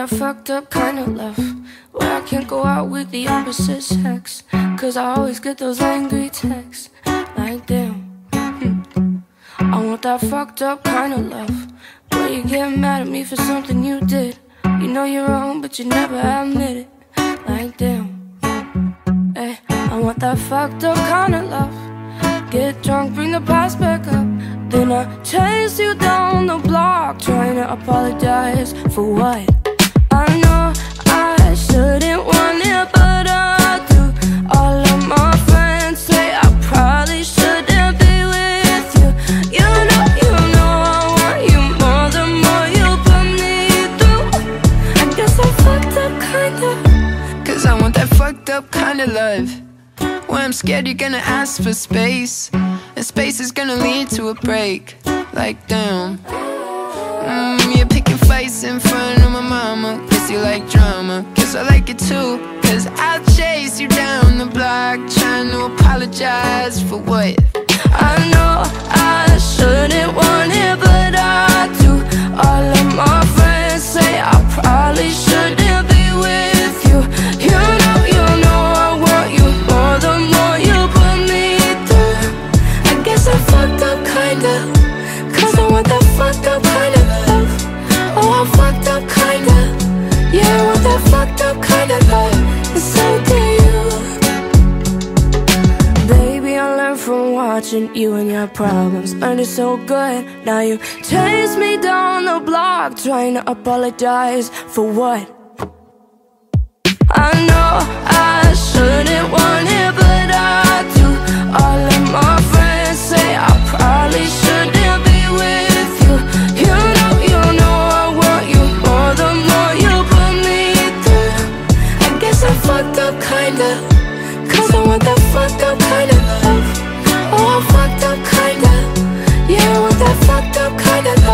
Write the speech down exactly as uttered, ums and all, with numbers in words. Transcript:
that fucked up kind of love where I can't go out with the opposite sex, cause I always get those angry texts like damn. I want that fucked up kind of love where you get mad at me for something you did. You know you're wrong but you never admit it, like damn. Hey, I want that fucked up kind of love. Get drunk, bring the past back up, then I chase you down the block, trying to apologize for what? I know I shouldn't want it, but I do. All of my friends say I probably shouldn't be with you. You know, you know I want you more the more you put me through. I guess I'm fucked up kinda, cause I want that fucked up kind of love where I'm scared you're gonna ask for space, and space is gonna lead to a break, like damn. mm, You're picking fights in front of my mama, guess you like drama, guess I like it too, cause I'll chase you down the block, trying to apologize for what? I know I shouldn't want it, but I do. All of my friends say I probably shouldn't be with you. You know, you know I want you more the more you put me through. I guess I'm fucked up kinda, cause I want that fucked up kind of love. Oh, I'm fucked up kinda, yeah, I want that fucked up kind of love, and so do you. Baby, I learned from watching you and your problems, learned it so good. Now you chase me down the block, trying to apologize for what? I know I shouldn't want it, but I do. All of my friends say I probably shouldn't be with you. You know, you know I want you more the more you put me through. I guess I'm fucked up kinda, cause I want that fucked up kind of love. Oh, I'm fucked up kinda, yeah, I want that fucked up kind of love.